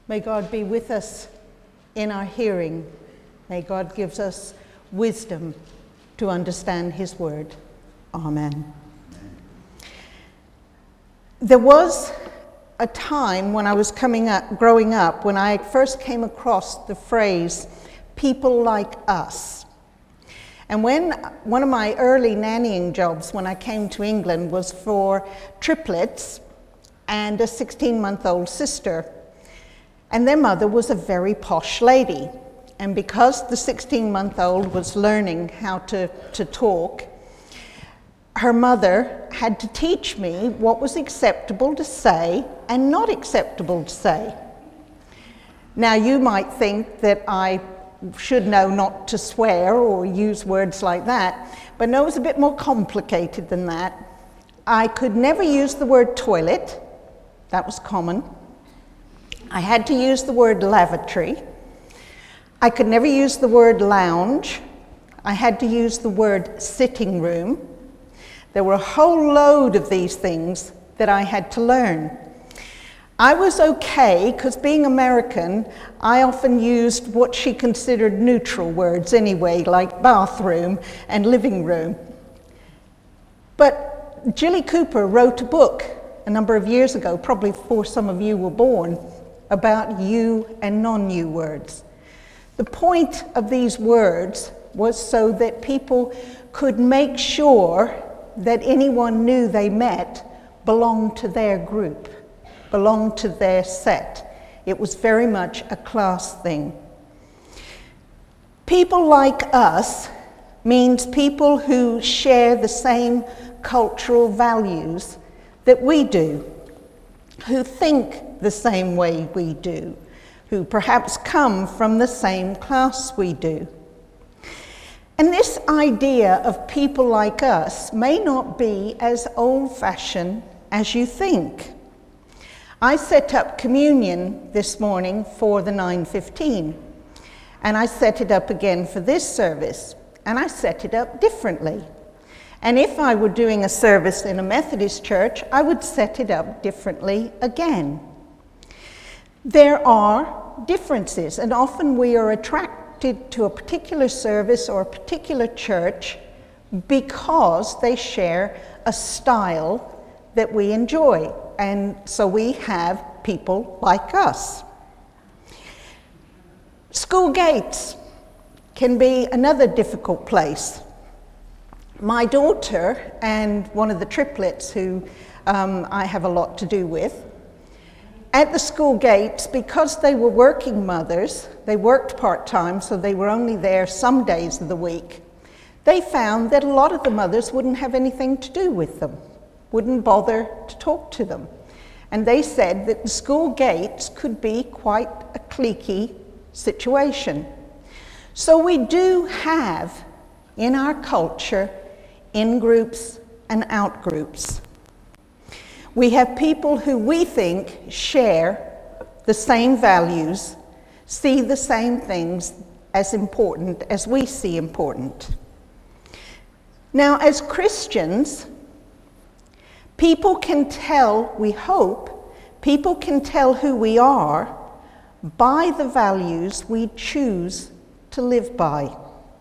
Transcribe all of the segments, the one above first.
May God be with us in our hearing. May God give us wisdom to understand his word. Amen. There was a time when I was growing up, when I first came across the phrase, people like us. And when one of my early nannying jobs when I came to England was for triplets and a 16-month-old sister. And their mother was a very posh lady. And because the 16-month-old was learning how to talk, her mother had to teach me what was acceptable to say and not acceptable to say. Now, you might think that I should know not to swear or use words like that, but no, it was a bit more complicated than that. I could never use the word toilet. That was common. I had to use the word lavatory. I could never use the word lounge. I had to use the word sitting room. There were a whole load of these things that I had to learn. I was okay, because being American, I often used what she considered neutral words anyway, like bathroom and living room. But Jilly Cooper wrote a book a number of years ago, probably before some of you were born, about you and non-you words. The point of these words was so that people could make sure that anyone knew they met belonged to their group, belonged to their set. It was very much a class thing. People like us means people who share the same cultural values that we do, who think the same way we do, who perhaps come from the same class we do. And this idea of people like us may not be as old-fashioned as you think. I set up communion this morning for the 9:15, and I set it up again for this service, and I set it up differently. And if I were doing a service in a Methodist church, I would set it up differently again. There are differences, and often we are attracted to a particular service or a particular church because they share a style that we enjoy, and so we have people like us. School gates can be another difficult place. My daughter and one of the triplets who I have a lot to do with, at the school gates, because they were working mothers, they worked part-time, so they were only there some days of the week, they found that a lot of the mothers wouldn't have anything to do with them, wouldn't bother to talk to them. And they said that the school gates could be quite a cliquey situation. So we do have in our culture in-groups and out-groups. We have people who we think share the same values, see the same things as important as we see important. Now, as Christians, people can tell, we hope, people can tell who we are by the values we choose to live by.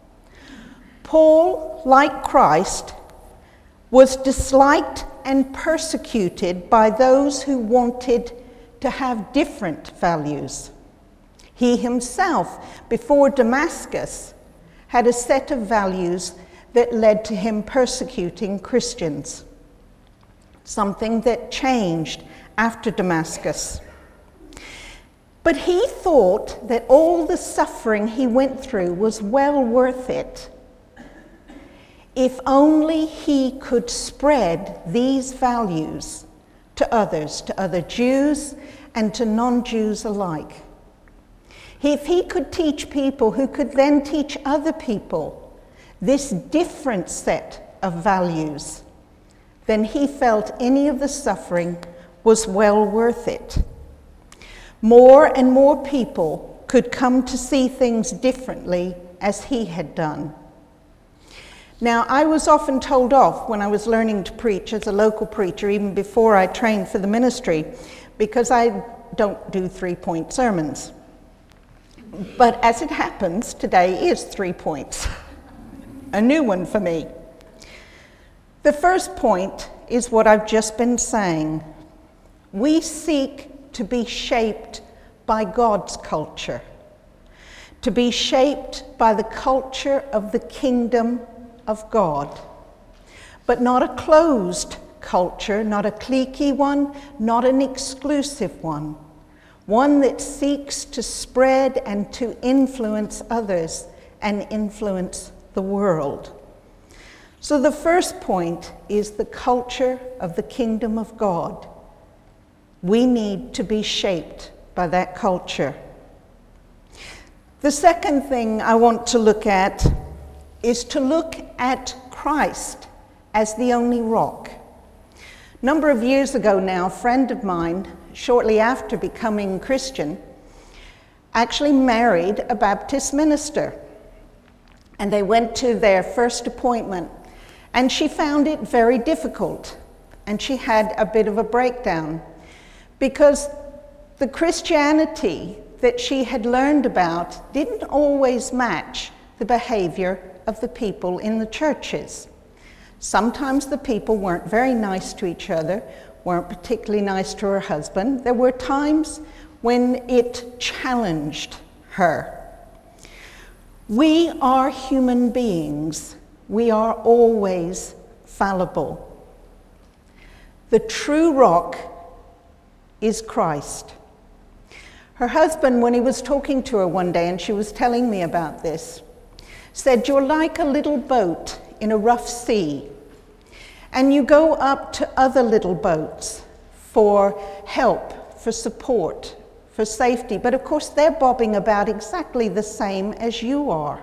Paul, like Christ, was disliked and persecuted by those who wanted to have different values. He himself, before Damascus, had a set of values that led to him persecuting Christians, something that changed after Damascus. But he thought that all the suffering he went through was well worth it if only he could spread these values to others, to other Jews and to non-Jews alike. If he could teach people who could then teach other people this different set of values, then he felt any of the suffering was well worth it. More and more people could come to see things differently as he had done. Now, I was often told off when I was learning to preach as a local preacher, even before I trained for the ministry, because I don't do 3-point sermons. But as it happens, today is 3 points. A new one for me. The first point is what I've just been saying. We seek to be shaped by God's culture, to be shaped by the culture of the kingdom of God, but not a closed culture, not a cliquey one, not an exclusive one that seeks to spread and to influence others and influence the world. So the first point is the culture of the kingdom of God. We need to be shaped by that culture. The second thing I want to look at is to look at Christ as the only rock. A number of years ago now, a friend of mine, shortly after becoming Christian, actually married a Baptist minister. And they went to their first appointment, and she found it very difficult. And she had a bit of a breakdown because the Christianity that she had learned about didn't always match the behavior of the people in the churches. Sometimes the people weren't very nice to each other, weren't particularly nice to her husband. There were times when it challenged her. We are human beings. We are always fallible. The true rock is Christ. Her husband, when he was talking to her one day, and she was telling me about this, said, "You're like a little boat in a rough sea, and you go up to other little boats for help, for support, for safety, but of course they're bobbing about exactly the same as you are.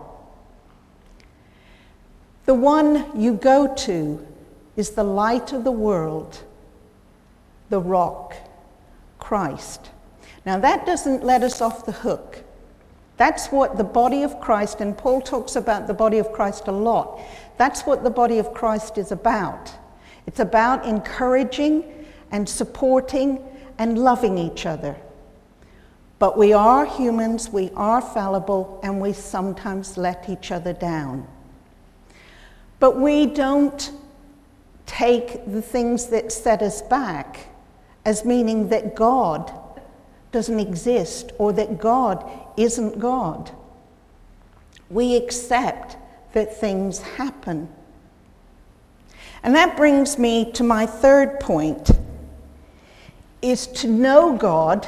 The one you go to is the light of the world, the rock, Christ." Now that doesn't let us off the hook. That's what the body of Christ, and Paul talks about the body of Christ a lot, that's what the body of Christ is about. It's about encouraging and supporting and loving each other. But we are humans, we are fallible, and we sometimes let each other down. But we don't take the things that set us back as meaning that God doesn't exist or that God isn't God. We accept that things happen. And that brings me to my third point, is to know God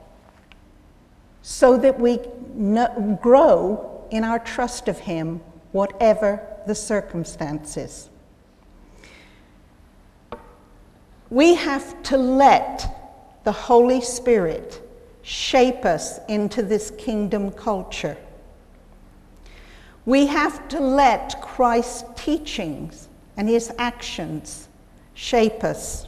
so that we grow in our trust of Him, whatever the circumstances. We have to let the Holy Spirit shape us into this kingdom culture. We have to let Christ's teachings and His actions shape us.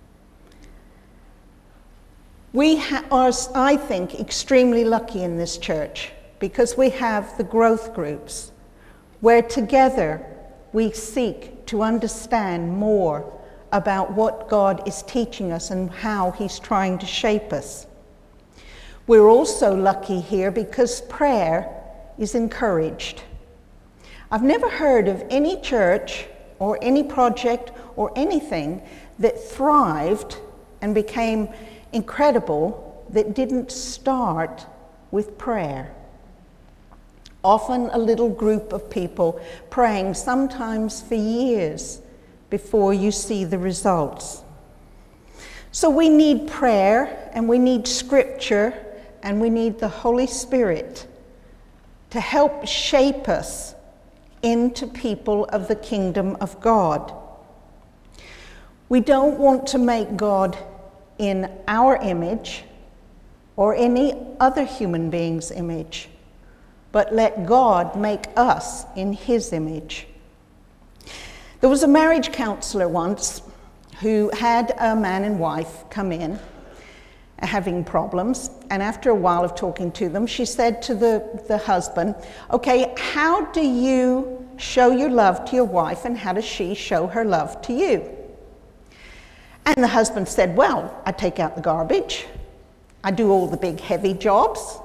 We are, I think, extremely lucky in this church because we have the growth groups where together we seek to understand more about what God is teaching us and how He's trying to shape us. We're also lucky here because prayer is encouraged. I've never heard of any church or any project or anything that thrived and became incredible that didn't start with prayer. Often a little group of people praying, sometimes for years, before you see the results. So we need prayer, and we need scripture, and we need the Holy Spirit to help shape us into people of the kingdom of God. We don't want to make God in our image or any other human being's image, but let God make us in His image. There was a marriage counselor once who had a man and wife come in having problems, and after a while of talking to them, she said to the husband, "Okay, how do you show your love to your wife, and how does she show her love to you?" And the husband said, "Well, I take out the garbage, I do all the big heavy jobs.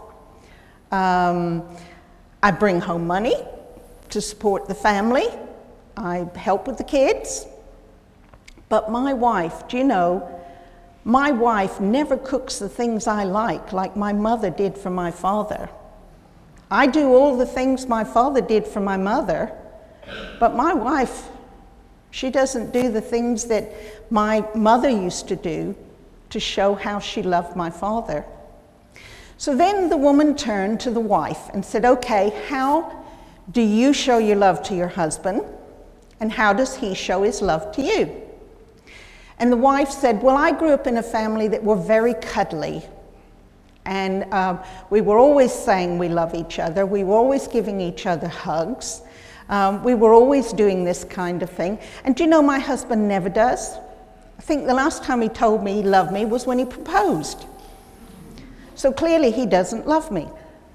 I bring home money to support the family. I help with the kids. But my wife, do you know, my wife never cooks the things I like my mother did for my father. I do all the things my father did for my mother, but my wife, she doesn't do the things that my mother used to do to show how she loved my father. So then the woman turned to the wife and said, okay, how do you show your love to your husband, and how does he show his love to you? And the wife said, well, I grew up in a family that were very cuddly. And we were always saying we love each other. We were always giving each other hugs. We were always doing this kind of thing. And do you know my husband never does? I think the last time he told me he loved me was when he proposed. So clearly he doesn't love me.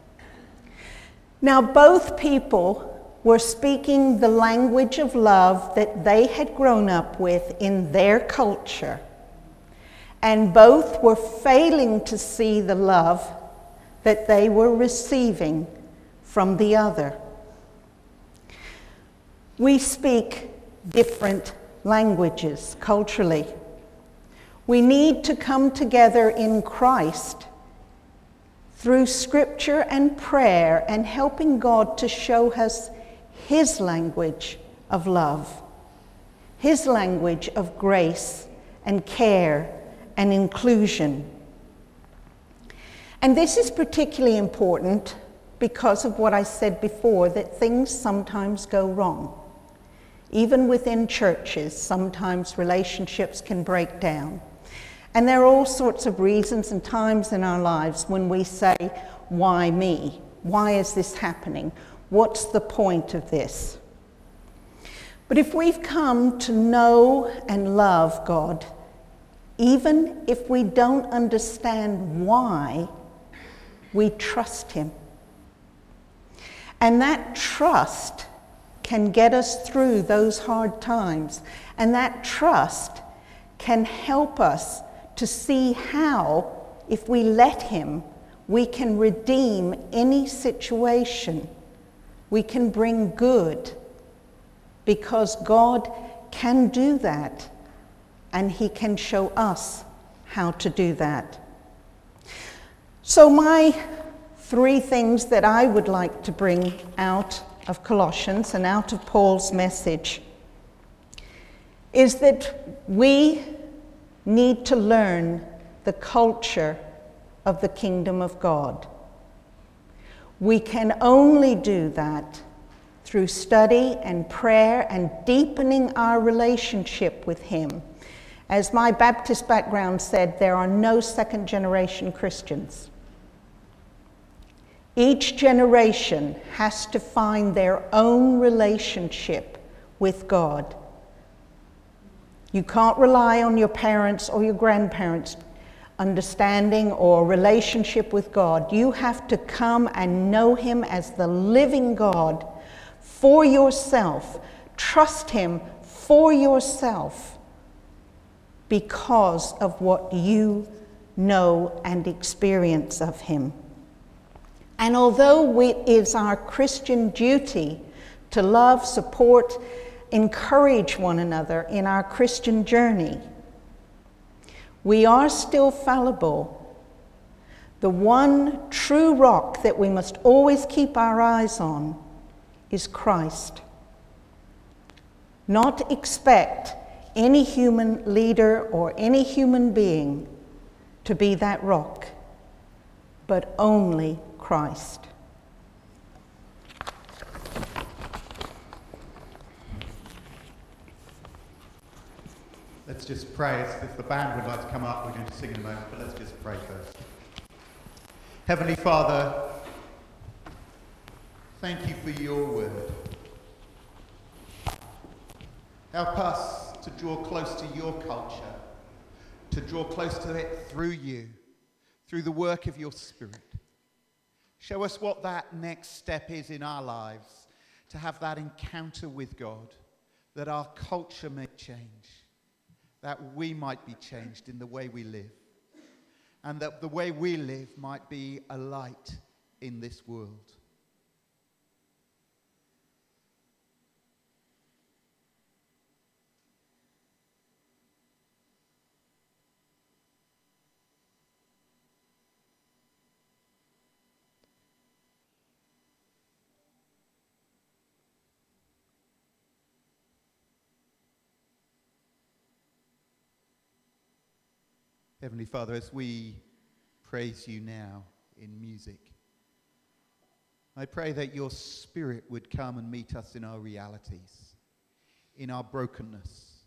Now both people were speaking the language of love that they had grown up with in their culture. And both were failing to see the love that they were receiving from the other. We speak different languages culturally. We need to come together in Christ through scripture and prayer and helping God to show us his language of love, his language of grace and care and inclusion. And this is particularly important because of what I said before, that things sometimes go wrong. Even within churches, sometimes relationships can break down. And there are all sorts of reasons and times in our lives when we say, why me? Why is this happening? What's the point of this? But if we've come to know and love God, even if we don't understand why, we trust him. And that trust can get us through those hard times. And that trust can help us to see how, if we let him, we can redeem any situation. We can bring good, because God can do that, and he can show us how to do that. So my 3 things that I would like to bring out of Colossians and out of Paul's message is that we need to learn the culture of the kingdom of God. We can only do that through study and prayer and deepening our relationship with him. As my Baptist background said, there are no second-generation Christians. Each generation has to find their own relationship with God. You can't rely on your parents or your grandparents' understanding or relationship with God. You have to come and know him as the living God for yourself. Trust him for yourself because of what you know and experience of him. And although it is our Christian duty to love, support, encourage one another in our Christian journey, we are still fallible. The one true rock that we must always keep our eyes on is Christ. Not expect any human leader or any human being to be that rock, but only Christ. Let's just pray. If the band would like to come up, we're going to sing in a moment, but let's just pray first. Heavenly Father, thank you for your word. Help us to draw close to your culture, to draw close to it through you, through the work of your Spirit. Show us what that next step is in our lives, to have that encounter with God, that our culture may change, that we might be changed in the way we live. and that the way we live might be a light in this world. Heavenly Father, as we praise you now in music, I pray that your Spirit would come and meet us in our realities, in our brokenness,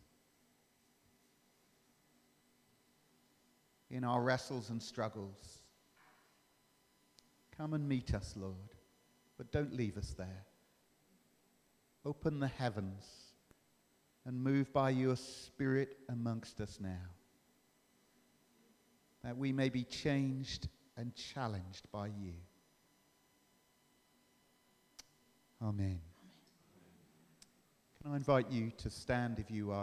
in our wrestles and struggles. Come and meet us, Lord, but don't leave us there. Open the heavens and move by your Spirit amongst us now, that we may be changed and challenged by you. Amen. Can I invite you to stand if you are